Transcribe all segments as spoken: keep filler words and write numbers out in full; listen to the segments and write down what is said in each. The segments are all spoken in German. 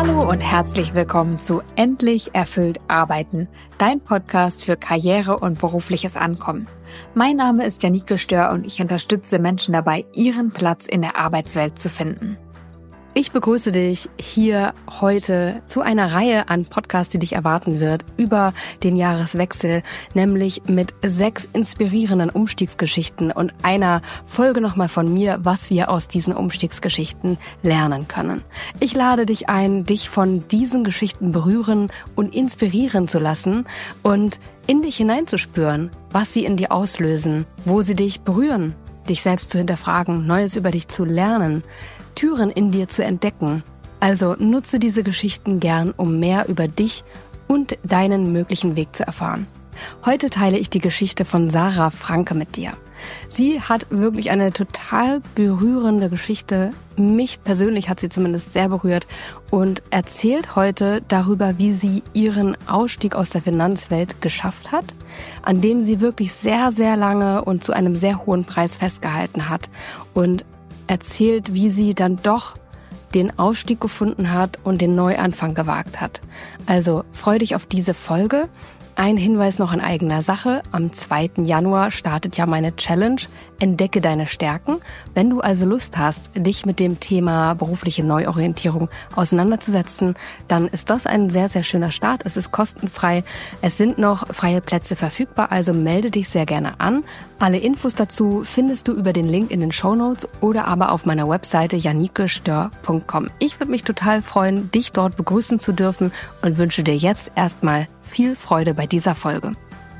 Hallo und herzlich willkommen zu Endlich erfüllt arbeiten, dein Podcast für Karriere und berufliches Ankommen. Mein Name ist Janike Stör und ich unterstütze Menschen dabei, ihren Platz in der Arbeitswelt zu finden. Ich begrüße dich hier heute zu einer Reihe an Podcasts, die dich erwarten wird über den Jahreswechsel, nämlich mit sechs inspirierenden Umstiegsgeschichten und einer Folge nochmal von mir, was wir aus diesen Umstiegsgeschichten lernen können. Ich lade dich ein, dich von diesen Geschichten berühren und inspirieren zu lassen und in dich hineinzuspüren, was sie in dir auslösen, wo sie dich berühren, dich selbst zu hinterfragen, Neues über dich zu lernen, Türen in dir zu entdecken. Also nutze diese Geschichten gern, um mehr über dich und deinen möglichen Weg zu erfahren. Heute teile ich die Geschichte von Sarah Franke mit dir. Sie hat wirklich eine total berührende Geschichte. Mich persönlich hat sie zumindest sehr berührt und erzählt heute darüber, wie sie ihren Ausstieg aus der Finanzwelt geschafft hat, an dem sie wirklich sehr, sehr lange und zu einem sehr hohen Preis festgehalten hat und erzählt, wie sie dann doch den Ausstieg gefunden hat und den Neuanfang gewagt hat. Also freu dich auf diese Folge. Ein Hinweis noch in eigener Sache. Am zweiten Januar startet ja meine Challenge Entdecke deine Stärken. Wenn du also Lust hast, dich mit dem Thema berufliche Neuorientierung auseinanderzusetzen, dann ist das ein sehr, sehr schöner Start. Es ist kostenfrei. Es sind noch freie Plätze verfügbar, also melde dich sehr gerne an. Alle Infos dazu findest du über den Link in den Shownotes oder aber auf meiner Webseite janike stör punkt com. Ich würde mich total freuen, dich dort begrüßen zu dürfen und wünsche dir jetzt erstmal viel Freude bei dieser Folge.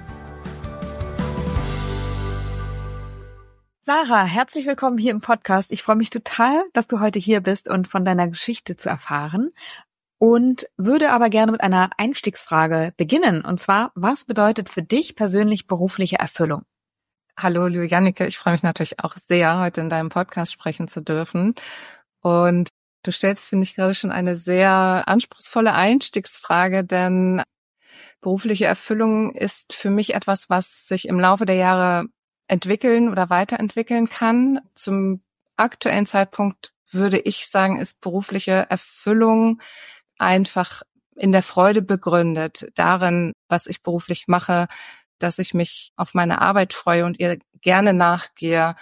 Sarah, herzlich willkommen hier im Podcast. Ich freue mich total, dass du heute hier bist und von deiner Geschichte zu erfahren und würde aber gerne mit einer Einstiegsfrage beginnen. Und zwar, was bedeutet für dich persönlich berufliche Erfüllung? Hallo, liebe Janike, ich freue mich natürlich auch sehr, heute in deinem Podcast sprechen zu dürfen. Und du stellst, finde ich, gerade schon eine sehr anspruchsvolle Einstiegsfrage, denn berufliche Erfüllung ist für mich etwas, was sich im Laufe der Jahre entwickeln oder weiterentwickeln kann. Zum aktuellen Zeitpunkt würde ich sagen, ist berufliche Erfüllung einfach in der Freude begründet, darin, was ich beruflich mache, dass ich mich auf meine Arbeit freue und ihr gerne nachgehe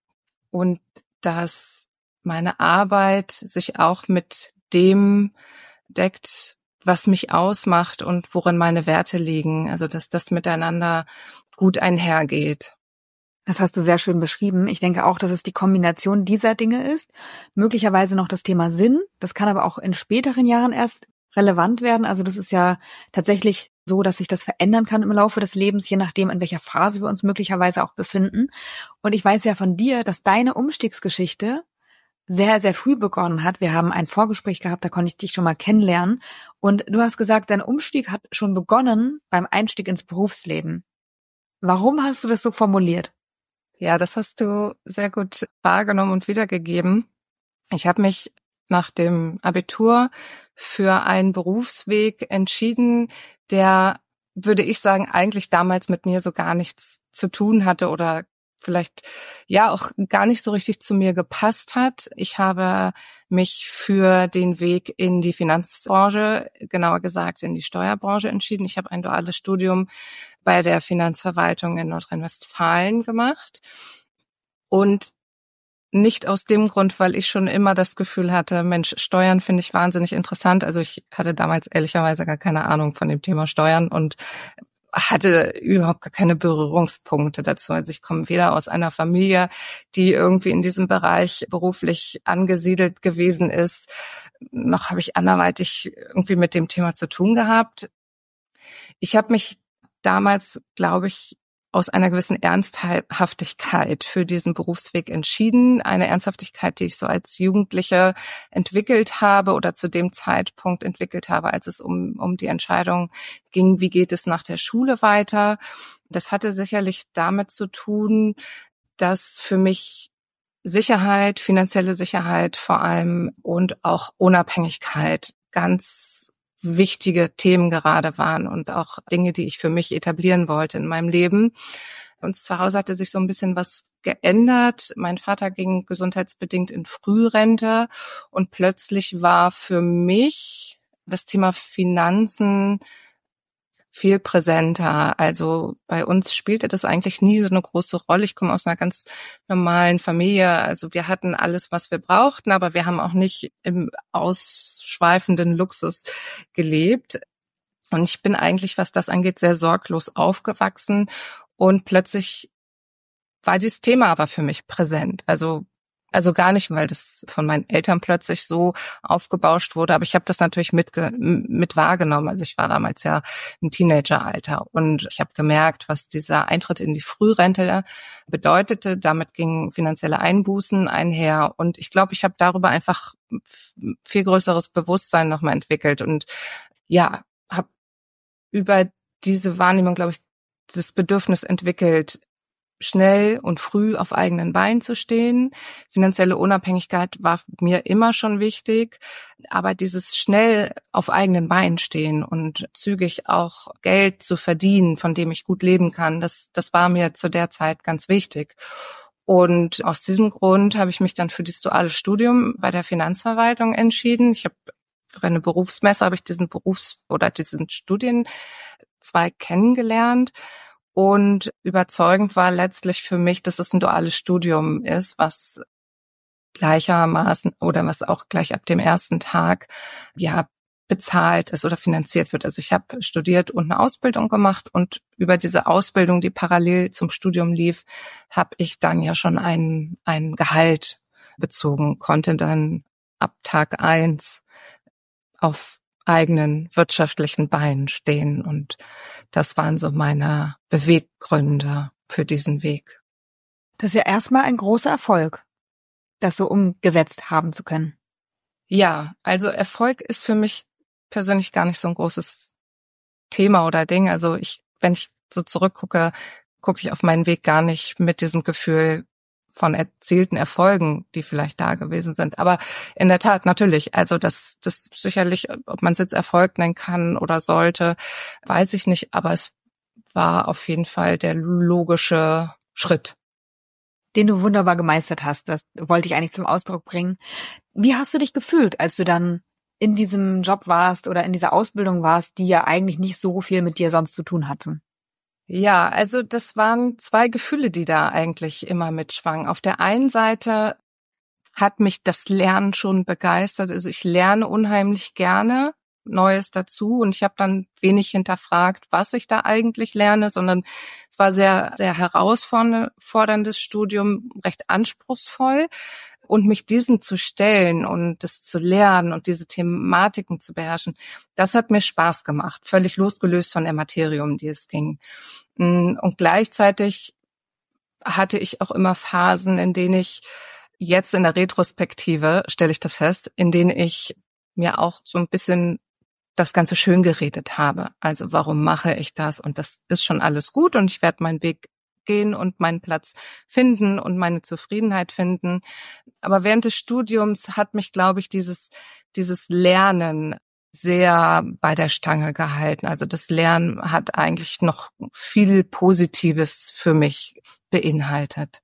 und dass meine Arbeit sich auch mit dem deckt, was mich ausmacht und worin meine Werte liegen. Also, dass das miteinander gut einhergeht. Das hast du sehr schön beschrieben. Ich denke auch, dass es die Kombination dieser Dinge ist. Möglicherweise noch das Thema Sinn. Das kann aber auch in späteren Jahren erst relevant werden. Also das ist ja tatsächlich so, dass sich das verändern kann im Laufe des Lebens, je nachdem, in welcher Phase wir uns möglicherweise auch befinden. Und ich weiß ja von dir, dass deine Umstiegsgeschichte sehr, sehr früh begonnen hat. Wir haben ein Vorgespräch gehabt, da konnte ich dich schon mal kennenlernen. Und du hast gesagt, dein Umstieg hat schon begonnen beim Einstieg ins Berufsleben. Warum hast du das so formuliert? Ja, das hast du sehr gut wahrgenommen und wiedergegeben. Ich habe mich nach dem Abitur für einen Berufsweg entschieden, der, würde ich sagen, eigentlich damals mit mir so gar nichts zu tun hatte oder vielleicht ja auch gar nicht so richtig zu mir gepasst hat. Ich habe mich für den Weg in die Finanzbranche, genauer gesagt in die Steuerbranche entschieden. Ich habe ein duales Studium bei der Finanzverwaltung in Nordrhein-Westfalen gemacht und nicht aus dem Grund, weil ich schon immer das Gefühl hatte, Mensch, Steuern finde ich wahnsinnig interessant. Also ich hatte damals ehrlicherweise gar keine Ahnung von dem Thema Steuern und hatte überhaupt gar keine Berührungspunkte dazu. Also ich komme weder aus einer Familie, die irgendwie in diesem Bereich beruflich angesiedelt gewesen ist, noch habe ich anderweitig irgendwie mit dem Thema zu tun gehabt. Ich habe mich damals, glaube ich, aus einer gewissen Ernsthaftigkeit für diesen Berufsweg entschieden. Eine Ernsthaftigkeit, die ich so als Jugendliche entwickelt habe oder zu dem Zeitpunkt entwickelt habe, als es um, um die Entscheidung ging, wie geht es nach der Schule weiter. Das hatte sicherlich damit zu tun, dass für mich Sicherheit, finanzielle Sicherheit vor allem und auch Unabhängigkeit ganz wichtige Themen gerade waren und auch Dinge, die ich für mich etablieren wollte in meinem Leben. Und zu Hause hatte sich so ein bisschen was geändert. Mein Vater ging gesundheitsbedingt in Frührente und plötzlich war für mich das Thema Finanzen viel präsenter. Also bei uns spielte das eigentlich nie so eine große Rolle. Ich komme aus einer ganz normalen Familie. Also wir hatten alles, was wir brauchten, aber wir haben auch nicht im ausschweifenden Luxus gelebt. Und ich bin eigentlich, was das angeht, sehr sorglos aufgewachsen. Und plötzlich war dieses Thema aber für mich präsent. Also Also gar nicht, weil das von meinen Eltern plötzlich so aufgebauscht wurde, aber ich habe das natürlich mit, mit wahrgenommen. Also ich war damals ja im Teenageralter und ich habe gemerkt, was dieser Eintritt in die Frührente bedeutete. Damit gingen finanzielle Einbußen einher und ich glaube, ich habe darüber einfach viel größeres Bewusstsein nochmal entwickelt und ja, habe über diese Wahrnehmung, glaube ich, das Bedürfnis entwickelt, schnell und früh auf eigenen Beinen zu stehen. Finanzielle Unabhängigkeit war mir immer schon wichtig, aber dieses schnell auf eigenen Beinen stehen und zügig auch Geld zu verdienen, von dem ich gut leben kann, das, das war mir zu der Zeit ganz wichtig. Und aus diesem Grund habe ich mich dann für das duale Studium bei der Finanzverwaltung entschieden. Ich habe über eine Berufsmesse habe ich diesen Berufs- oder diesen Studienzweig kennengelernt. Und überzeugend war letztlich für mich, dass es ein duales Studium ist, was gleichermaßen oder was auch gleich ab dem ersten Tag ja bezahlt ist oder finanziert wird. Also ich habe studiert und eine Ausbildung gemacht und über diese Ausbildung, die parallel zum Studium lief, habe ich dann ja schon ein ein Gehalt bezogen, konnte dann ab Tag eins auf eigenen wirtschaftlichen Beinen stehen. Und das waren so meine Beweggründe für diesen Weg. Das ist ja erstmal ein großer Erfolg, das so umgesetzt haben zu können. Ja, also Erfolg ist für mich persönlich gar nicht so ein großes Thema oder Ding. Also ich, wenn ich so zurückgucke, gucke ich auf meinen Weg gar nicht mit diesem Gefühl von erzielten Erfolgen, die vielleicht da gewesen sind. Aber in der Tat, natürlich, also das, das sicherlich, ob man es jetzt Erfolg nennen kann oder sollte, weiß ich nicht, aber es war auf jeden Fall der logische Schritt. Den du wunderbar gemeistert hast, das wollte ich eigentlich zum Ausdruck bringen. Wie hast du dich gefühlt, als du dann in diesem Job warst oder in dieser Ausbildung warst, die ja eigentlich nicht so viel mit dir sonst zu tun hatte? Ja, also das waren zwei Gefühle, die da eigentlich immer mitschwangen. Auf der einen Seite hat mich das Lernen schon begeistert. Also ich lerne unheimlich gerne Neues dazu und ich habe dann wenig hinterfragt, was ich da eigentlich lerne, sondern es war sehr, sehr herausforderndes Studium, recht anspruchsvoll. Und mich diesem zu stellen und das zu lernen und diese Thematiken zu beherrschen, das hat mir Spaß gemacht, völlig losgelöst von der Materie, um die es ging. Und gleichzeitig hatte ich auch immer Phasen, in denen ich jetzt in der Retrospektive, stelle ich das fest, in denen ich mir auch so ein bisschen das Ganze schön geredet habe. Also warum mache ich das? Und das ist schon alles gut und ich werde meinen Weg gehen und meinen Platz finden und meine Zufriedenheit finden. Aber während des Studiums hat mich, glaube ich, dieses, dieses Lernen sehr bei der Stange gehalten. Also das Lernen hat eigentlich noch viel Positives für mich beinhaltet.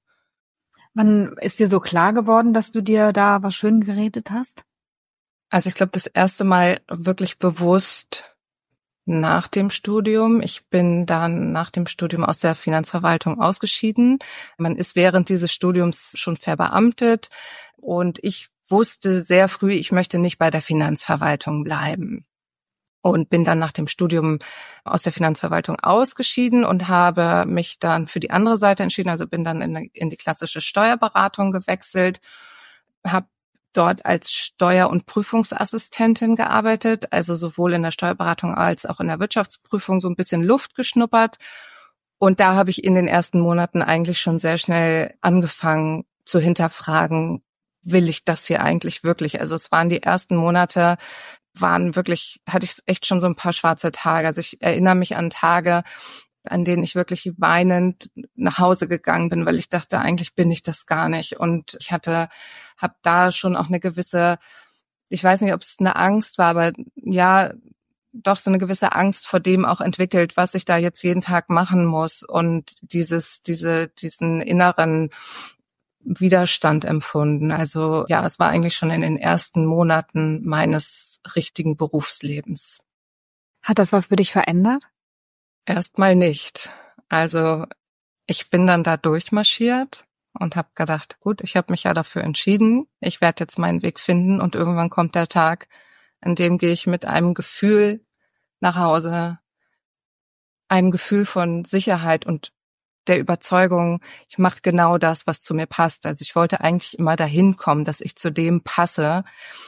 Wann ist dir so klar geworden, dass du dir da was schön geredet hast? Also ich glaube, das erste Mal wirklich bewusst nach dem Studium. Ich bin dann nach dem Studium aus der Finanzverwaltung ausgeschieden. Man ist während dieses Studiums schon verbeamtet und ich wusste sehr früh, ich möchte nicht bei der Finanzverwaltung bleiben. Und bin dann nach dem Studium aus der Finanzverwaltung ausgeschieden und habe mich dann für die andere Seite entschieden. Also bin dann in, in die klassische Steuerberatung gewechselt, habe dort als Steuer- und Prüfungsassistentin gearbeitet, also sowohl in der Steuerberatung als auch in der Wirtschaftsprüfung so ein bisschen Luft geschnuppert. Und da habe ich in den ersten Monaten eigentlich schon sehr schnell angefangen zu hinterfragen, will ich das hier eigentlich wirklich? Also es waren die ersten Monate, waren wirklich, hatte ich echt schon so ein paar schwarze Tage. Also ich erinnere mich an Tage, an denen ich wirklich weinend nach Hause gegangen bin, weil ich dachte, eigentlich bin ich das gar nicht. Und ich hatte, habe da schon auch eine gewisse, ich weiß nicht, ob es eine Angst war, aber ja, doch so eine gewisse Angst vor dem auch entwickelt, was ich da jetzt jeden Tag machen muss und dieses, diese, diesen inneren Widerstand empfunden. Also ja, es war eigentlich schon in den ersten Monaten meines richtigen Berufslebens. Hat das was für dich verändert? Erstmal nicht. Also ich bin dann da durchmarschiert und habe gedacht, gut, ich habe mich ja dafür entschieden. Ich werde jetzt meinen Weg finden und irgendwann kommt der Tag, an dem gehe ich mit einem Gefühl nach Hause, einem Gefühl von Sicherheit und der Überzeugung, ich mache genau das, was zu mir passt. Also ich wollte eigentlich immer dahin kommen, dass ich zu dem passe,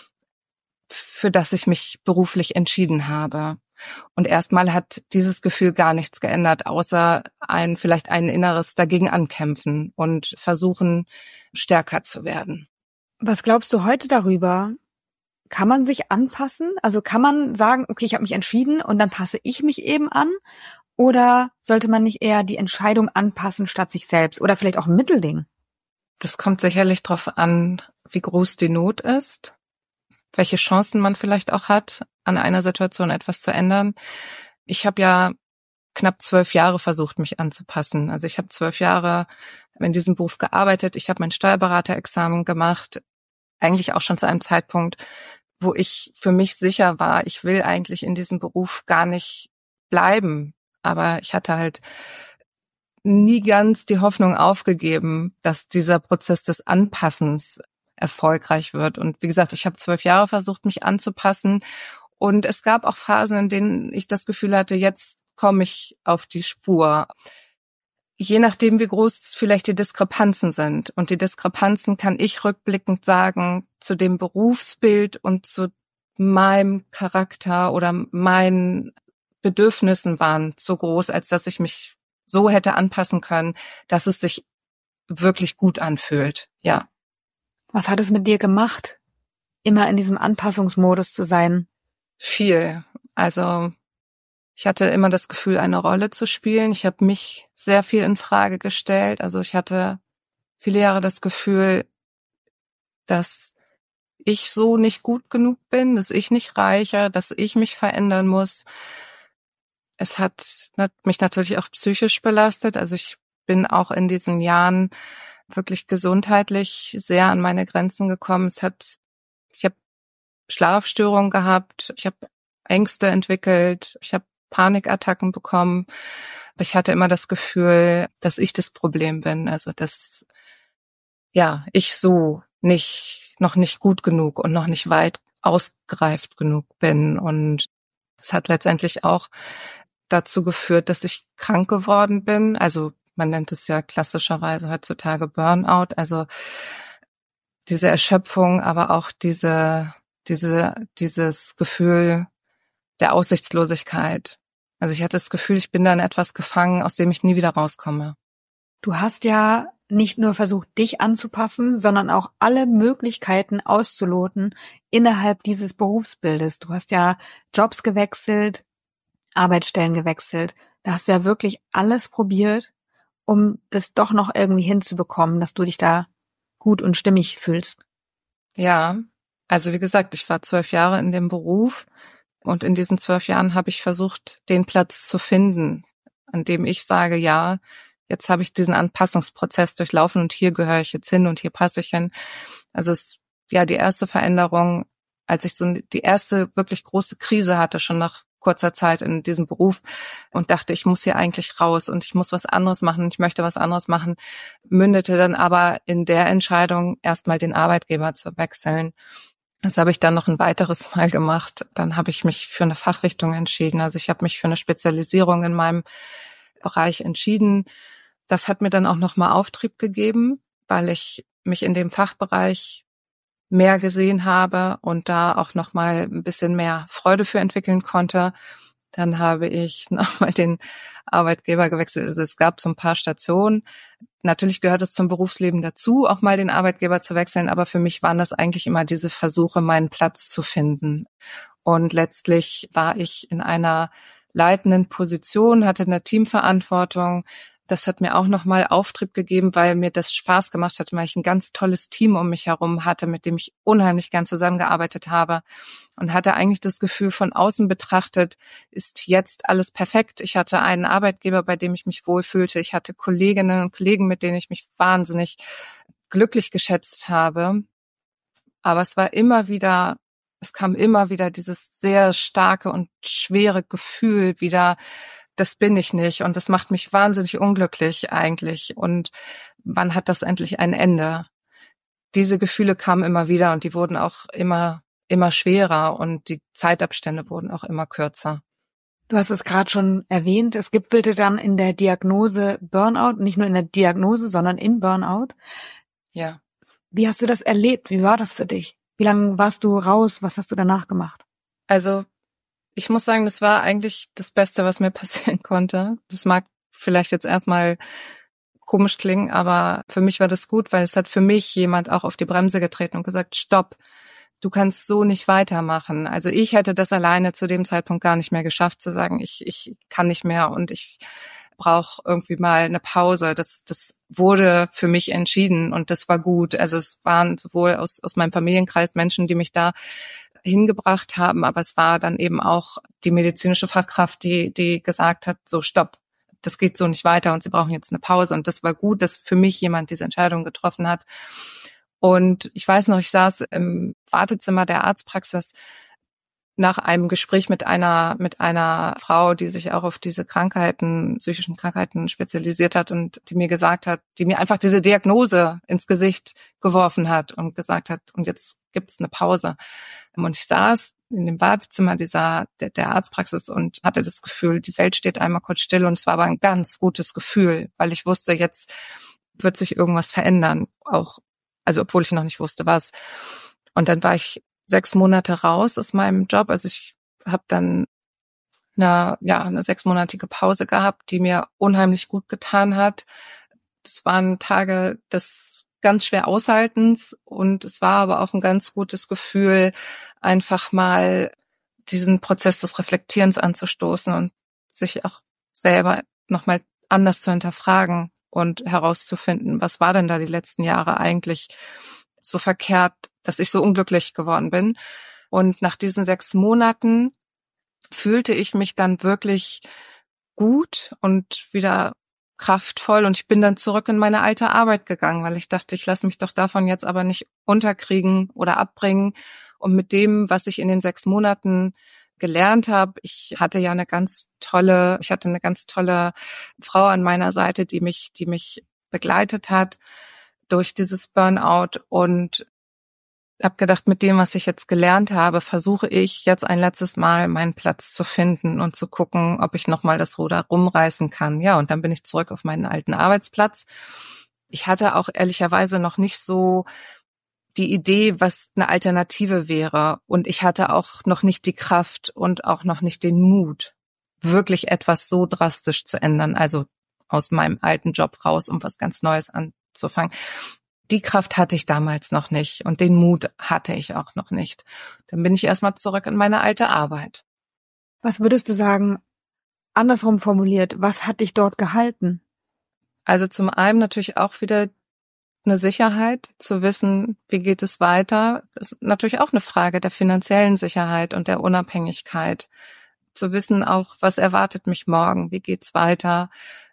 für das ich mich beruflich entschieden habe. Und erstmal hat dieses Gefühl gar nichts geändert, außer ein vielleicht ein inneres dagegen ankämpfen und versuchen, stärker zu werden. Was glaubst du heute darüber? Kann man sich anpassen? Also kann man sagen, okay, ich habe mich entschieden und dann passe ich mich eben an? Oder sollte man nicht eher die Entscheidung anpassen statt sich selbst? Oder vielleicht auch ein Mittelding? Das kommt sicherlich darauf an, wie groß die Not ist, welche Chancen man vielleicht auch hat, an einer Situation etwas zu ändern. Ich habe ja knapp zwölf Jahre versucht, mich anzupassen. Also ich habe zwölf Jahre in diesem Beruf gearbeitet. Ich habe mein Steuerberaterexamen gemacht, eigentlich auch schon zu einem Zeitpunkt, wo ich für mich sicher war, ich will eigentlich in diesem Beruf gar nicht bleiben. Aber ich hatte halt nie ganz die Hoffnung aufgegeben, dass dieser Prozess des Anpassens erfolgreich wird. Und wie gesagt, ich habe zwölf Jahre versucht, mich anzupassen. Und es gab auch Phasen, in denen ich das Gefühl hatte, jetzt komme ich auf die Spur. Je nachdem, wie groß vielleicht die Diskrepanzen sind. Und die Diskrepanzen kann ich rückblickend sagen, zu dem Berufsbild und zu meinem Charakter oder meinen Bedürfnissen waren so groß, als dass ich mich so hätte anpassen können, dass es sich wirklich gut anfühlt. Ja. Was hat es mit dir gemacht, immer in diesem Anpassungsmodus zu sein? Viel. Also ich hatte immer das Gefühl, eine Rolle zu spielen. Ich habe mich sehr viel in Frage gestellt. Also ich hatte viele Jahre das Gefühl, dass ich so nicht gut genug bin, dass ich nicht reiche, dass ich mich verändern muss. Es hat mich natürlich auch psychisch belastet. Also ich bin auch in diesen Jahren wirklich gesundheitlich sehr an meine Grenzen gekommen. Es hat, ich habe Schlafstörungen gehabt, ich habe Ängste entwickelt, ich habe Panikattacken bekommen. Aber ich hatte immer das Gefühl, dass ich das Problem bin. Also dass ja ich so nicht noch nicht gut genug und noch nicht weit ausgereift genug bin. Und es hat letztendlich auch dazu geführt, dass ich krank geworden bin. Also man nennt es ja klassischerweise heutzutage Burnout. Also diese Erschöpfung, aber auch diese, diese, dieses Gefühl der Aussichtslosigkeit. Also ich hatte das Gefühl, ich bin da in etwas gefangen, aus dem ich nie wieder rauskomme. Du hast ja nicht nur versucht, dich anzupassen, sondern auch alle Möglichkeiten auszuloten innerhalb dieses Berufsbildes. Du hast ja Jobs gewechselt, Arbeitsstellen gewechselt. Da hast du ja wirklich alles probiert, um das doch noch irgendwie hinzubekommen, dass du dich da gut und stimmig fühlst. Ja, also wie gesagt, ich war zwölf Jahre in dem Beruf und in diesen zwölf Jahren habe ich versucht, den Platz zu finden, an dem ich sage, ja, jetzt habe ich diesen Anpassungsprozess durchlaufen und hier gehöre ich jetzt hin und hier passe ich hin. Also es ist ja die erste Veränderung, als ich so die erste wirklich große Krise hatte, schon nach kurzer Zeit in diesem Beruf und dachte, ich muss hier eigentlich raus und ich muss was anderes machen, ich möchte was anderes machen, mündete dann aber in der Entscheidung, erstmal den Arbeitgeber zu wechseln. Das habe ich dann noch ein weiteres Mal gemacht. Dann habe ich mich für eine Fachrichtung entschieden. Also ich habe mich für eine Spezialisierung in meinem Bereich entschieden. Das hat mir dann auch nochmal Auftrieb gegeben, weil ich mich in dem Fachbereich mehr gesehen habe und da auch noch mal ein bisschen mehr Freude für entwickeln konnte. Dann habe ich noch mal den Arbeitgeber gewechselt. Also es gab so ein paar Stationen. Natürlich gehört es zum Berufsleben dazu, auch mal den Arbeitgeber zu wechseln. Aber für mich waren das eigentlich immer diese Versuche, meinen Platz zu finden. Und letztlich war ich in einer leitenden Position, hatte eine Teamverantwortung, Das hat mir auch nochmal Auftrieb gegeben, weil mir das Spaß gemacht hat, weil ich ein ganz tolles Team um mich herum hatte, mit dem ich unheimlich gern zusammengearbeitet habe und hatte eigentlich das Gefühl, von außen betrachtet ist jetzt alles perfekt. Ich hatte einen Arbeitgeber, bei dem ich mich wohlfühlte. Ich hatte Kolleginnen und Kollegen, mit denen ich mich wahnsinnig glücklich geschätzt habe. Aber es war immer wieder, es kam immer wieder dieses sehr starke und schwere Gefühl wieder, das bin ich nicht und das macht mich wahnsinnig unglücklich eigentlich. Und wann hat das endlich ein Ende? Diese Gefühle kamen immer wieder und die wurden auch immer, immer schwerer und die Zeitabstände wurden auch immer kürzer. Du hast es gerade schon erwähnt, es gipfelte dann in der Diagnose Burnout, nicht nur in der Diagnose, sondern in Burnout. Ja. Wie hast du das erlebt? Wie war das für dich? Wie lange warst du raus? Was hast du danach gemacht? Also ich muss sagen, das war eigentlich das Beste, was mir passieren konnte. Das mag vielleicht jetzt erstmal komisch klingen, aber für mich war das gut, weil es hat für mich jemand auch auf die Bremse getreten und gesagt, stopp, du kannst so nicht weitermachen. Also ich hätte das alleine zu dem Zeitpunkt gar nicht mehr geschafft, zu sagen, ich ich kann nicht mehr und ich brauche irgendwie mal eine Pause. Das das wurde für mich entschieden und das war gut. Also es waren sowohl aus aus meinem Familienkreis Menschen, die mich da hingebracht haben, aber es war dann eben auch die medizinische Fachkraft, die die gesagt hat, so stopp, das geht so nicht weiter und sie brauchen jetzt eine Pause. Und das war gut, dass für mich jemand diese Entscheidung getroffen hat. Und ich weiß noch, ich saß im Wartezimmer der Arztpraxis nach einem Gespräch mit einer mit einer Frau, die sich auch auf diese Krankheiten, psychischen Krankheiten spezialisiert hat und die mir gesagt hat, die mir einfach diese Diagnose ins Gesicht geworfen hat und gesagt hat, und jetzt gibt's eine Pause. Und ich saß in dem Wartezimmer dieser der, der Arztpraxis und hatte das Gefühl, die Welt steht einmal kurz still und es war aber ein ganz gutes Gefühl, weil ich wusste, jetzt wird sich irgendwas verändern, auch also obwohl ich noch nicht wusste, was. Und dann war ich sechs Monate raus aus meinem Job. Also ich habe dann eine, ja, eine sechsmonatige Pause gehabt, die mir unheimlich gut getan hat. Das waren Tage des ganz schwer Aushaltens und es war aber auch ein ganz gutes Gefühl, einfach mal diesen Prozess des Reflektierens anzustoßen und sich auch selber nochmal anders zu hinterfragen und herauszufinden, was war denn da die letzten Jahre eigentlich so verkehrt, dass ich so unglücklich geworden bin. Und nach diesen sechs Monaten fühlte ich mich dann wirklich gut und wieder kraftvoll und ich bin dann zurück in meine alte Arbeit gegangen, weil ich dachte, ich lasse mich doch davon jetzt aber nicht unterkriegen oder abbringen. Und mit dem, was ich in den sechs Monaten gelernt habe, ich hatte ja eine ganz tolle, ich hatte eine ganz tolle Frau an meiner Seite, die mich, die mich begleitet hat durch dieses Burnout und habe gedacht, mit dem, was ich jetzt gelernt habe, versuche ich jetzt ein letztes Mal meinen Platz zu finden und zu gucken, ob ich nochmal das Ruder rumreißen kann. Ja, und dann bin ich zurück auf meinen alten Arbeitsplatz. Ich hatte auch ehrlicherweise noch nicht so die Idee, was eine Alternative wäre. Und ich hatte auch noch nicht die Kraft und auch noch nicht den Mut, wirklich etwas so drastisch zu ändern. Also aus meinem alten Job raus, um was ganz Neues anzufangen. Die Kraft hatte ich damals noch nicht und den Mut hatte ich auch noch nicht. Dann bin ich erstmal zurück in meine alte Arbeit. Was würdest du sagen, andersrum formuliert, was hat dich dort gehalten? Also zum einen natürlich auch wieder eine Sicherheit, zu wissen, wie geht es weiter. Das ist natürlich auch eine Frage der finanziellen Sicherheit und der Unabhängigkeit. Zu wissen auch, was erwartet mich morgen, wie geht's weiter.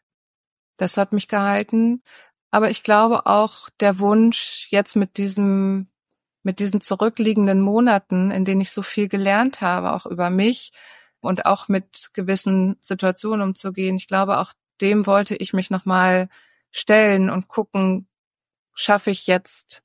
Das hat mich gehalten. Aber ich glaube auch der Wunsch, jetzt mit diesem, mit diesen zurückliegenden Monaten, in denen ich so viel gelernt habe, auch über mich und auch mit gewissen Situationen umzugehen, ich glaube, auch dem wollte ich mich nochmal stellen und gucken, schaffe ich jetzt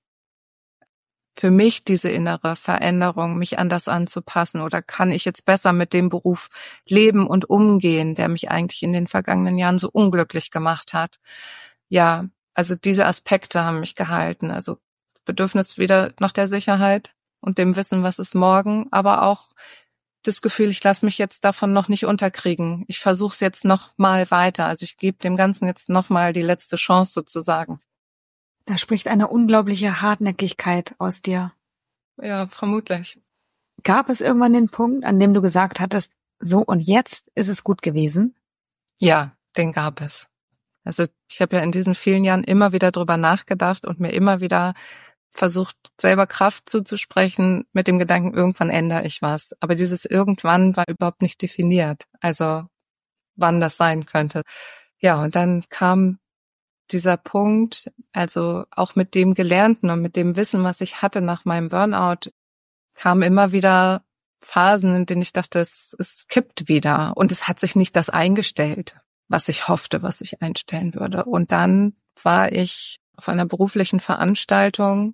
für mich diese innere Veränderung, mich anders anzupassen oder kann ich jetzt besser mit dem Beruf leben und umgehen, der mich eigentlich in den vergangenen Jahren so unglücklich gemacht hat. Ja, also diese Aspekte haben mich gehalten, also Bedürfnis wieder nach der Sicherheit und dem Wissen, was ist morgen, aber auch das Gefühl, ich lasse mich jetzt davon noch nicht unterkriegen. Ich versuche es jetzt noch mal weiter, also ich gebe dem Ganzen jetzt noch mal die letzte Chance sozusagen. Da spricht eine unglaubliche Hartnäckigkeit aus dir. Ja, vermutlich. Gab es irgendwann den Punkt, an dem du gesagt hattest, so und jetzt ist es gut gewesen? Ja, den gab es. Also ich habe ja in diesen vielen Jahren immer wieder drüber nachgedacht und mir immer wieder versucht, selber Kraft zuzusprechen mit dem Gedanken, irgendwann ändere ich was. Aber dieses irgendwann war überhaupt nicht definiert, also wann das sein könnte. Ja, und dann kam dieser Punkt, also auch mit dem Gelernten und mit dem Wissen, was ich hatte nach meinem Burnout, kamen immer wieder Phasen, in denen ich dachte, es, es kippt wieder. Und es hat sich nicht das eingestellt, was ich hoffte, was sich einstellen würde. Und dann war ich auf einer beruflichen Veranstaltung,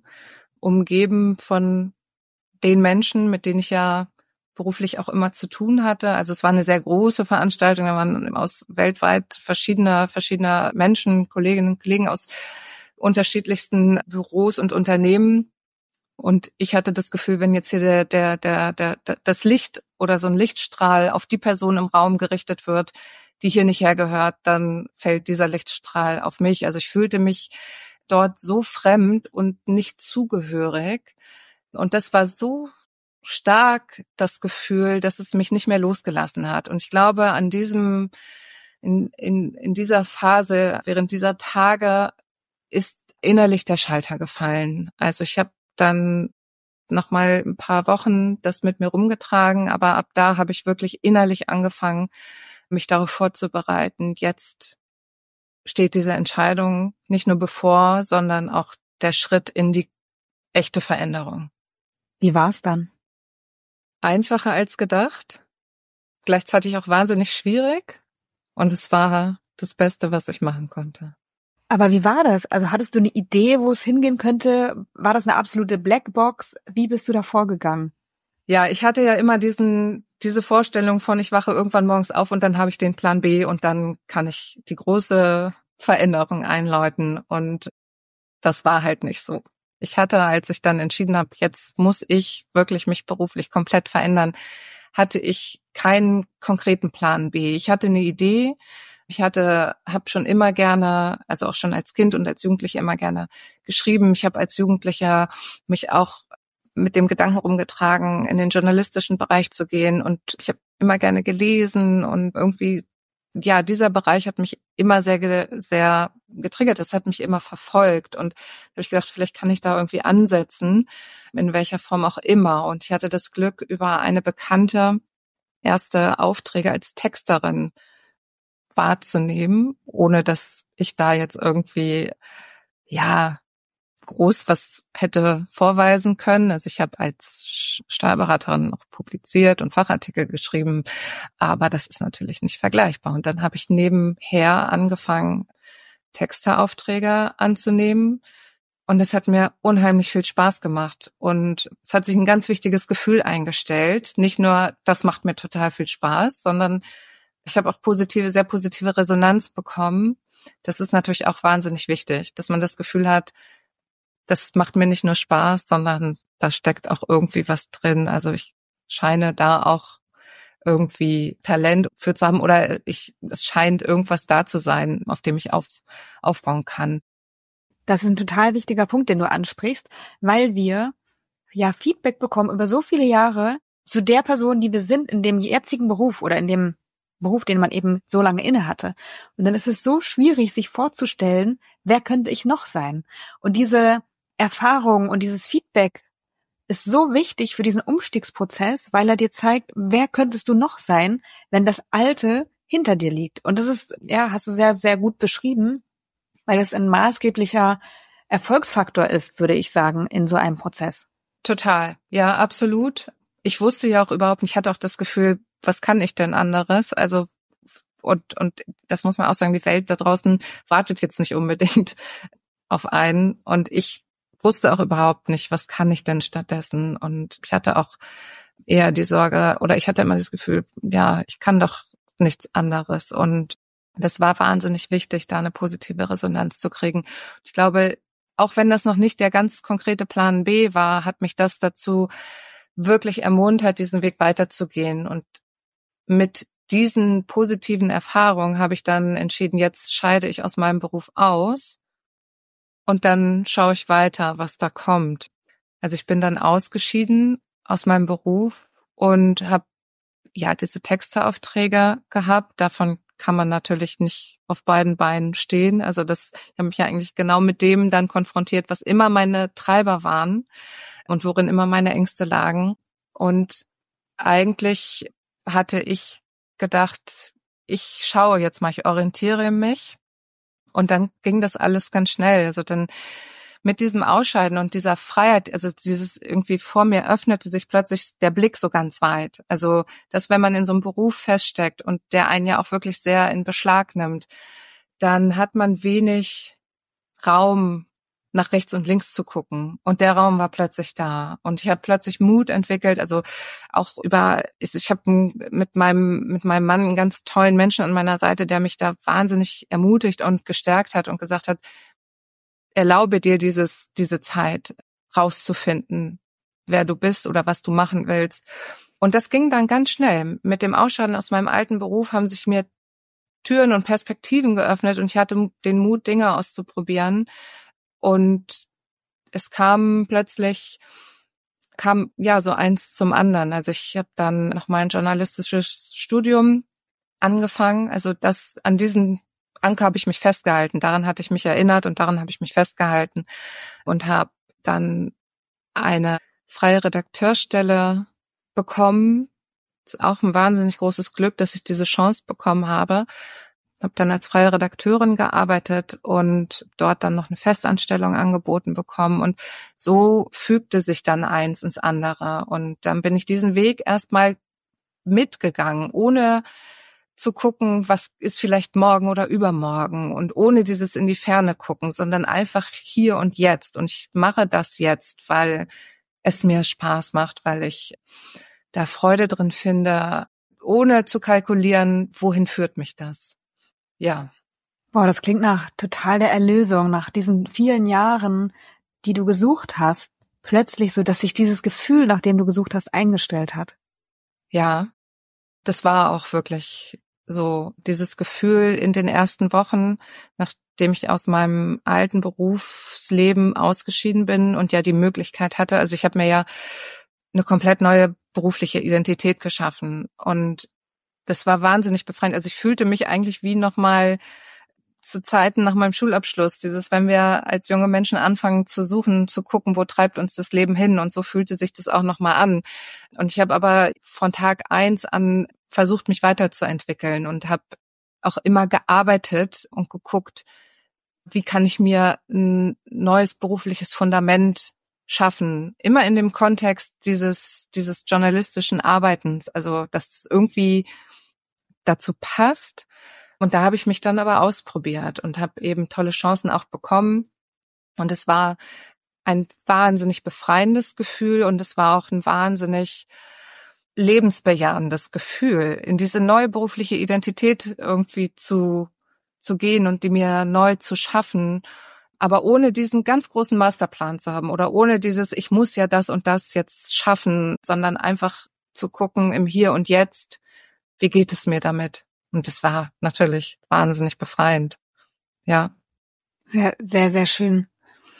umgeben von den Menschen, mit denen ich ja beruflich auch immer zu tun hatte. Also es war eine sehr große Veranstaltung, da waren aus weltweit verschiedener, verschiedener Menschen, Kolleginnen und Kollegen aus unterschiedlichsten Büros und Unternehmen. Und ich hatte das Gefühl, wenn jetzt hier der, der, der, der, das Licht oder so ein Lichtstrahl auf die Person im Raum gerichtet wird, die hier nicht hergehört, dann fällt dieser Lichtstrahl auf mich. Also ich fühlte mich dort so fremd und nicht zugehörig. Und das war so stark, das Gefühl, dass es mich nicht mehr losgelassen hat. Und ich glaube, an diesem, in, in, in dieser Phase, während dieser Tage, ist innerlich der Schalter gefallen. Also ich habe dann noch mal ein paar Wochen das mit mir rumgetragen, aber ab da habe ich wirklich innerlich angefangen, mich darauf vorzubereiten. Jetzt steht diese Entscheidung nicht nur bevor, sondern auch der Schritt in die echte Veränderung. Wie war es dann? Einfacher als gedacht, gleichzeitig auch wahnsinnig schwierig und es war das Beste, was ich machen konnte. Aber wie war das? Also hattest du eine Idee, wo es hingehen könnte? War das eine absolute Blackbox? Wie bist du da vorgegangen? Ja, ich hatte ja immer diesen diese Vorstellung von, ich wache irgendwann morgens auf und dann habe ich den Plan B und dann kann ich die große Veränderung einläuten. Und das war halt nicht so. Ich hatte, als ich dann entschieden habe, jetzt muss ich wirklich mich beruflich komplett verändern, hatte ich keinen konkreten Plan B. Ich hatte eine Idee. Ich hatte, habe schon immer gerne, also auch schon als Kind und als Jugendliche immer gerne geschrieben. Ich habe als Jugendlicher mich auch mit dem Gedanken rumgetragen, in den journalistischen Bereich zu gehen. Und ich habe immer gerne gelesen und irgendwie, ja, dieser Bereich hat mich immer sehr, sehr getriggert. Das hat mich immer verfolgt. Und da habe ich gedacht, vielleicht kann ich da irgendwie ansetzen, in welcher Form auch immer. Und ich hatte das Glück, über eine Bekannte erste Aufträge als Texterin wahrzunehmen, ohne dass ich da jetzt irgendwie, ja, groß was hätte vorweisen können. Also ich habe als Steuerberaterin noch publiziert und Fachartikel geschrieben, aber das ist natürlich nicht vergleichbar. Und dann habe ich nebenher angefangen, Texteraufträge anzunehmen und es hat mir unheimlich viel Spaß gemacht und es hat sich ein ganz wichtiges Gefühl eingestellt. Nicht nur, das macht mir total viel Spaß, sondern ich habe auch positive, sehr positive Resonanz bekommen. Das ist natürlich auch wahnsinnig wichtig, dass man das Gefühl hat, das macht mir nicht nur Spaß, sondern da steckt auch irgendwie was drin. Also ich scheine da auch irgendwie Talent für zu haben oder ich, es scheint irgendwas da zu sein, auf dem ich auf, aufbauen kann. Das ist ein total wichtiger Punkt, den du ansprichst, weil wir ja Feedback bekommen über so viele Jahre zu der Person, die wir sind in dem jetzigen Beruf oder in dem Beruf, den man eben so lange inne hatte. Und dann ist es so schwierig, sich vorzustellen, wer könnte ich noch sein? Und diese Erfahrung und dieses Feedback ist so wichtig für diesen Umstiegsprozess, weil er dir zeigt, wer könntest du noch sein, wenn das Alte hinter dir liegt. Und das ist, ja, hast du sehr, sehr gut beschrieben, weil es ein maßgeblicher Erfolgsfaktor ist, würde ich sagen, in so einem Prozess. Total. Ja, absolut. Ich wusste ja auch überhaupt nicht, ich hatte auch das Gefühl, was kann ich denn anderes? Also, und, und das muss man auch sagen, die Welt da draußen wartet jetzt nicht unbedingt auf einen. Und ich wusste auch überhaupt nicht, was kann ich denn stattdessen? Und ich hatte auch eher die Sorge, oder ich hatte immer das Gefühl, ja, ich kann doch nichts anderes. Und das war wahnsinnig wichtig, da eine positive Resonanz zu kriegen. Ich glaube, auch wenn das noch nicht der ganz konkrete Plan B war, hat mich das dazu wirklich ermuntert, diesen Weg weiterzugehen. Und mit diesen positiven Erfahrungen habe ich dann entschieden, jetzt scheide ich aus meinem Beruf aus und dann schaue ich weiter, was da kommt. Also ich bin dann ausgeschieden aus meinem Beruf und habe ja diese Texteaufträge gehabt. Davon kann man natürlich nicht auf beiden Beinen stehen. Also das, ich habe mich ja eigentlich genau mit dem dann konfrontiert, was immer meine Treiber waren und worin immer meine Ängste lagen. Und eigentlich hatte ich gedacht, ich schaue jetzt mal, ich orientiere mich. Und dann ging das alles ganz schnell. Also dann mit diesem Ausscheiden und dieser Freiheit, also dieses irgendwie vor mir öffnete sich plötzlich der Blick so ganz weit. Also, dass wenn man in so einem Beruf feststeckt und der einen ja auch wirklich sehr in Beschlag nimmt, dann hat man wenig Raum, nach rechts und links zu gucken. Und der Raum war plötzlich da. Und ich habe plötzlich Mut entwickelt, also auch über, ich habe mit meinem mit meinem Mann einen ganz tollen Menschen an meiner Seite, der mich da wahnsinnig ermutigt und gestärkt hat und gesagt hat, erlaube dir dieses diese Zeit rauszufinden, wer du bist oder was du machen willst. Und das ging dann ganz schnell. Mit dem Ausscheiden aus meinem alten Beruf haben sich mir Türen und Perspektiven geöffnet und ich hatte den Mut, Dinge auszuprobieren. Und es kam plötzlich, kam ja so eins zum anderen. Also ich habe dann noch mein journalistisches Studium angefangen. Also das, an diesen Anker habe ich mich festgehalten. Daran hatte ich mich erinnert und daran habe ich mich festgehalten und habe dann eine freie Redakteurstelle bekommen. Das ist auch ein wahnsinnig großes Glück, dass ich diese Chance bekommen habe. Habe dann als freie Redakteurin gearbeitet und dort dann noch eine Festanstellung angeboten bekommen. Und so fügte sich dann eins ins andere. Und dann bin ich diesen Weg erstmal mitgegangen, ohne zu gucken, was ist vielleicht morgen oder übermorgen und ohne dieses in die Ferne gucken, sondern einfach hier und jetzt. Und ich mache das jetzt, weil es mir Spaß macht, weil ich da Freude drin finde, ohne zu kalkulieren, wohin führt mich das. Ja. Boah, das klingt nach total der Erlösung, nach diesen vielen Jahren, die du gesucht hast, plötzlich so, dass sich dieses Gefühl, nach dem du gesucht hast, eingestellt hat. Ja, das war auch wirklich so, dieses Gefühl in den ersten Wochen, nachdem ich aus meinem alten Berufsleben ausgeschieden bin und ja die Möglichkeit hatte, also ich habe mir ja eine komplett neue berufliche Identität geschaffen und das war wahnsinnig befreiend. Also ich fühlte mich eigentlich wie nochmal zu Zeiten nach meinem Schulabschluss. Dieses, wenn wir als junge Menschen anfangen zu suchen, zu gucken, wo treibt uns das Leben hin. Und so fühlte sich das auch nochmal an. Und ich habe aber von Tag eins an versucht, mich weiterzuentwickeln und habe auch immer gearbeitet und geguckt, wie kann ich mir ein neues berufliches Fundament schaffen. Immer in dem Kontext dieses, dieses journalistischen Arbeitens. Also, dass es irgendwie dazu passt. Und da habe ich mich dann aber ausprobiert und habe eben tolle Chancen auch bekommen. Und es war ein wahnsinnig befreiendes Gefühl und es war auch ein wahnsinnig lebensbejahendes Gefühl, in diese neue berufliche Identität irgendwie zu, zu gehen und die mir neu zu schaffen, aber ohne diesen ganz großen Masterplan zu haben oder ohne dieses, ich muss ja das und das jetzt schaffen, sondern einfach zu gucken im Hier und Jetzt, wie geht es mir damit? Und es war natürlich wahnsinnig befreiend. Ja. Sehr, sehr, sehr schön.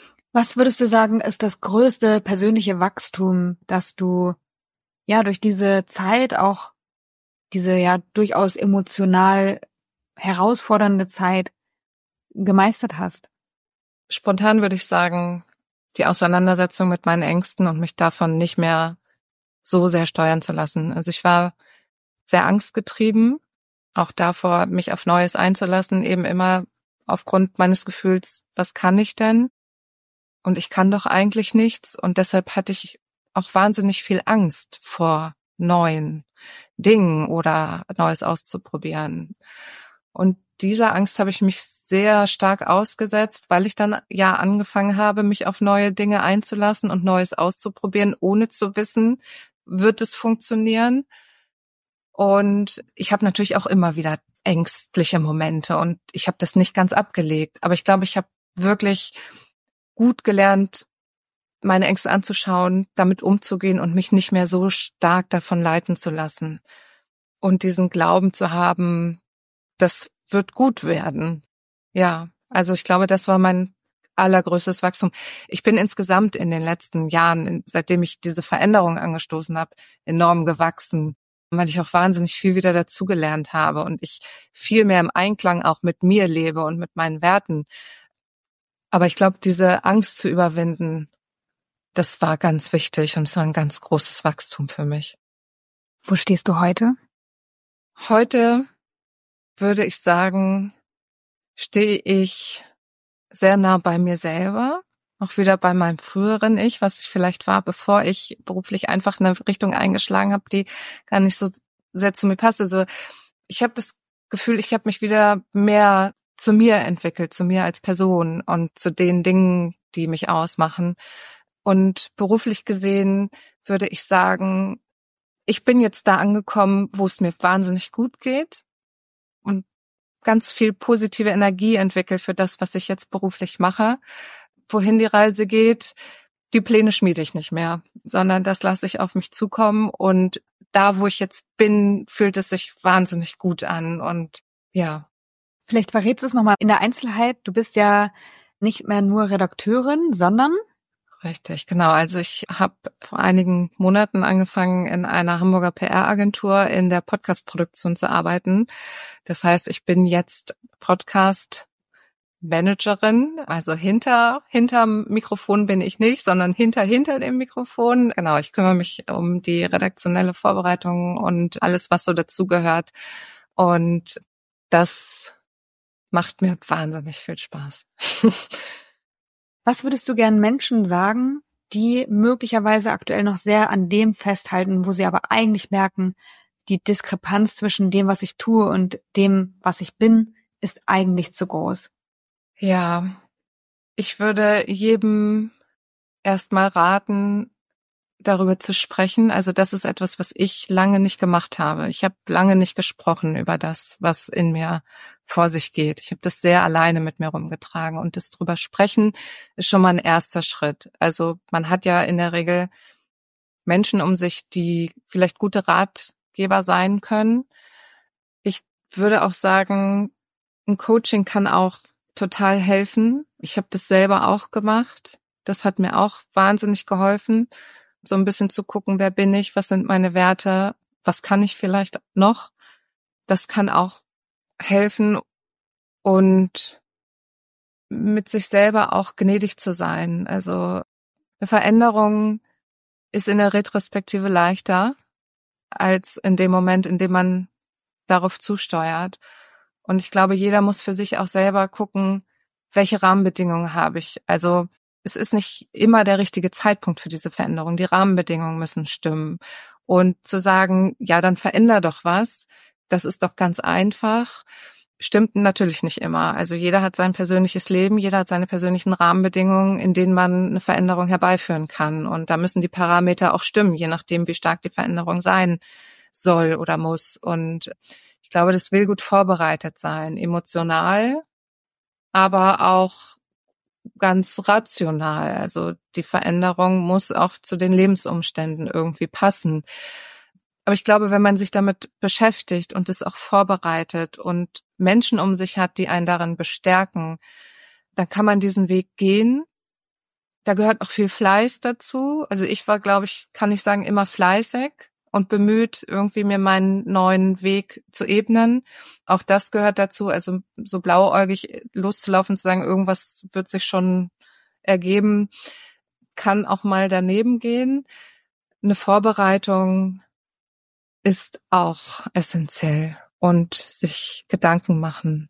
Was würdest du sagen, ist das größte persönliche Wachstum, das du ja durch diese Zeit, auch diese ja durchaus emotional herausfordernde Zeit gemeistert hast? Spontan würde ich sagen, die Auseinandersetzung mit meinen Ängsten und mich davon nicht mehr so sehr steuern zu lassen. Also ich war sehr angstgetrieben, auch davor, mich auf Neues einzulassen, eben immer aufgrund meines Gefühls, was kann ich denn? Und ich kann doch eigentlich nichts. Und deshalb hatte ich auch wahnsinnig viel Angst vor neuen Dingen oder Neues auszuprobieren. Und dieser Angst habe ich mich sehr stark ausgesetzt, weil ich dann ja angefangen habe, mich auf neue Dinge einzulassen und Neues auszuprobieren, ohne zu wissen, wird es funktionieren. Und ich habe natürlich auch immer wieder ängstliche Momente und ich habe das nicht ganz abgelegt. Aber ich glaube, ich habe wirklich gut gelernt, meine Ängste anzuschauen, damit umzugehen und mich nicht mehr so stark davon leiten zu lassen. Und diesen Glauben zu haben, das wird gut werden. Ja, also ich glaube, das war mein allergrößtes Wachstum. Ich bin insgesamt in den letzten Jahren, seitdem ich diese Veränderung angestoßen habe, enorm gewachsen. weil ich auch wahnsinnig viel wieder dazugelernt habe und ich viel mehr im Einklang auch mit mir lebe und mit meinen Werten. Aber ich glaube, diese Angst zu überwinden, das war ganz wichtig und es war ein ganz großes Wachstum für mich. Wo stehst du heute? Heute würde ich sagen, stehe ich sehr nah bei mir selber, auch wieder bei meinem früheren Ich, was ich vielleicht war, bevor ich beruflich einfach eine Richtung eingeschlagen habe, die gar nicht so sehr zu mir passte. Also ich habe das Gefühl, ich habe mich wieder mehr zu mir entwickelt, zu mir als Person und zu den Dingen, die mich ausmachen. Und beruflich gesehen würde ich sagen, ich bin jetzt da angekommen, wo es mir wahnsinnig gut geht und ganz viel positive Energie entwickelt für das, was ich jetzt beruflich mache. Wohin die Reise geht, die Pläne schmiede ich nicht mehr, sondern das lasse ich auf mich zukommen. Und da, wo ich jetzt bin, fühlt es sich wahnsinnig gut an. Und ja. Vielleicht verrätst du es nochmal in der Einzelheit. Du bist ja nicht mehr nur Redakteurin, sondern... Richtig, genau. Also ich habe vor einigen Monaten angefangen, in einer Hamburger P R-Agentur in der Podcast-Produktion zu arbeiten. Das heißt, ich bin jetzt Podcast-Managerin, also hinter hinterm Mikrofon bin ich nicht, sondern hinter hinter dem Mikrofon. Genau, ich kümmere mich um die redaktionelle Vorbereitung und alles, was so dazugehört. Und das macht mir wahnsinnig viel Spaß. Was würdest du gern Menschen sagen, die möglicherweise aktuell noch sehr an dem festhalten, wo sie aber eigentlich merken, die Diskrepanz zwischen dem, was ich tue und dem, was ich bin, ist eigentlich zu groß? Ja, ich würde jedem erstmal raten, darüber zu sprechen. Also das ist etwas, was ich lange nicht gemacht habe. Ich habe lange nicht gesprochen über das, was in mir vor sich geht. Ich habe das sehr alleine mit mir rumgetragen und das drüber sprechen ist schon mal ein erster Schritt. Also man hat ja in der Regel Menschen um sich, die vielleicht gute Ratgeber sein können. Ich würde auch sagen, ein Coaching kann auch total helfen. Ich habe das selber auch gemacht. Das hat mir auch wahnsinnig geholfen, so ein bisschen zu gucken, wer bin ich, was sind meine Werte, was kann ich vielleicht noch. Das kann auch helfen und mit sich selber auch gnädig zu sein. Also eine Veränderung ist in der Retrospektive leichter als in dem Moment, in dem man darauf zusteuert. Und ich glaube, jeder muss für sich auch selber gucken, welche Rahmenbedingungen habe ich. Also es ist nicht immer der richtige Zeitpunkt für diese Veränderung. Die Rahmenbedingungen müssen stimmen. Und zu sagen, ja, dann veränder doch was, das ist doch ganz einfach, stimmt natürlich nicht immer. Also jeder hat sein persönliches Leben, jeder hat seine persönlichen Rahmenbedingungen, in denen man eine Veränderung herbeiführen kann. Und da müssen die Parameter auch stimmen, je nachdem, wie stark die Veränderung sein soll oder muss. Und ich glaube, das will gut vorbereitet sein, emotional, aber auch ganz rational. Also die Veränderung muss auch zu den Lebensumständen irgendwie passen. Aber ich glaube, wenn man sich damit beschäftigt und es auch vorbereitet und Menschen um sich hat, die einen darin bestärken, dann kann man diesen Weg gehen. Da gehört auch viel Fleiß dazu. Also ich war, glaube ich, kann ich sagen, immer fleißig und bemüht, irgendwie mir meinen neuen Weg zu ebnen. Auch das gehört dazu, also so blauäugig loszulaufen und zu sagen, irgendwas wird sich schon ergeben, kann auch mal daneben gehen. Eine Vorbereitung ist auch essentiell und sich Gedanken machen,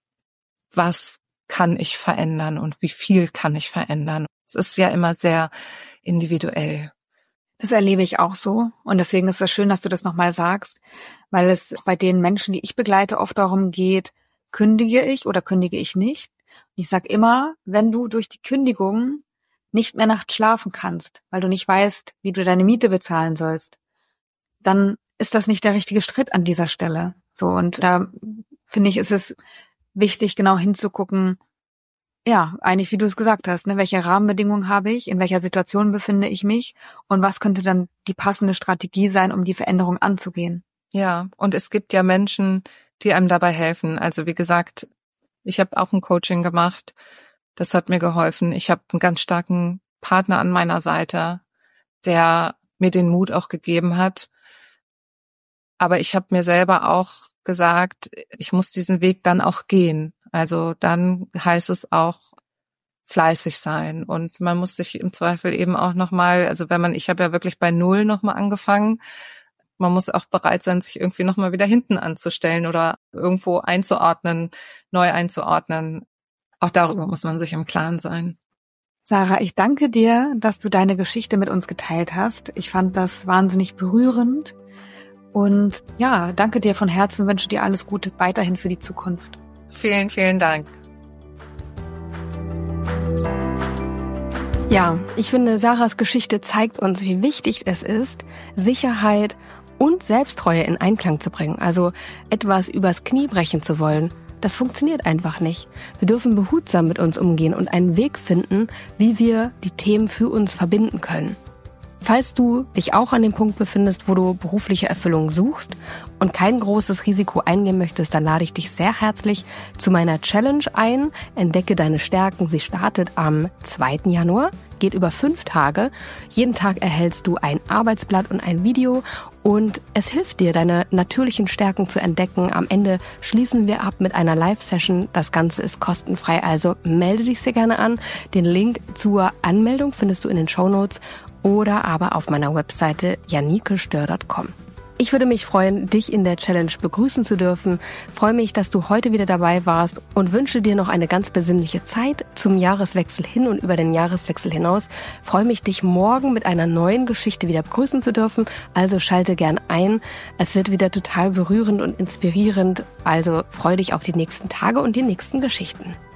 was kann ich verändern und wie viel kann ich verändern. Es ist ja immer sehr individuell. Das erlebe ich auch so und deswegen ist es schön, dass du das nochmal sagst, weil es bei den Menschen, die ich begleite, oft darum geht, kündige ich oder kündige ich nicht. Und ich sage immer, wenn du durch die Kündigung nicht mehr nachts schlafen kannst, weil du nicht weißt, wie du deine Miete bezahlen sollst, dann ist das nicht der richtige Schritt an dieser Stelle. So, und da finde ich, ist es wichtig, genau hinzugucken, ja, eigentlich, wie du es gesagt hast, ne, welche Rahmenbedingungen habe ich, in welcher Situation befinde ich mich und was könnte dann die passende Strategie sein, um die Veränderung anzugehen. Ja, und es gibt ja Menschen, die einem dabei helfen. Also wie gesagt, ich habe auch ein Coaching gemacht, das hat mir geholfen. Ich habe einen ganz starken Partner an meiner Seite, der mir den Mut auch gegeben hat. Aber ich habe mir selber auch gesagt, ich muss diesen Weg dann auch gehen. Also dann heißt es auch fleißig sein und man muss sich im Zweifel eben auch nochmal, also wenn man, ich habe ja wirklich bei Null nochmal angefangen, man muss auch bereit sein, sich irgendwie nochmal wieder hinten anzustellen oder irgendwo einzuordnen, neu einzuordnen. Auch darüber muss man sich im Klaren sein. Sarah, ich danke dir, dass du deine Geschichte mit uns geteilt hast. Ich fand das wahnsinnig berührend. Und ja, danke dir von Herzen, wünsche dir alles Gute weiterhin für die Zukunft. Vielen, vielen Dank. Ja, ich finde, Sarahs Geschichte zeigt uns, wie wichtig es ist, Sicherheit und Selbsttreue in Einklang zu bringen. Also etwas übers Knie brechen zu wollen, das funktioniert einfach nicht. Wir dürfen behutsam mit uns umgehen und einen Weg finden, wie wir die Themen für uns verbinden können. Falls du dich auch an dem Punkt befindest, wo du berufliche Erfüllung suchst und kein großes Risiko eingehen möchtest, dann lade ich dich sehr herzlich zu meiner Challenge ein. Entdecke deine Stärken. Sie startet am zweiten Januar, geht über fünf Tage. Jeden Tag erhältst du ein Arbeitsblatt und ein Video und es hilft dir, deine natürlichen Stärken zu entdecken. Am Ende schließen wir ab mit einer Live-Session. Das Ganze ist kostenfrei, also melde dich sehr gerne an. Den Link zur Anmeldung findest du in den Shownotes oder aber auf meiner Webseite janikestör punkt com. Ich würde mich freuen, dich in der Challenge begrüßen zu dürfen. Freue mich, dass du heute wieder dabei warst und wünsche dir noch eine ganz besinnliche Zeit zum Jahreswechsel hin und über den Jahreswechsel hinaus. Freue mich, dich morgen mit einer neuen Geschichte wieder begrüßen zu dürfen. Also schalte gern ein. Es wird wieder total berührend und inspirierend. Also freue dich auf die nächsten Tage und die nächsten Geschichten.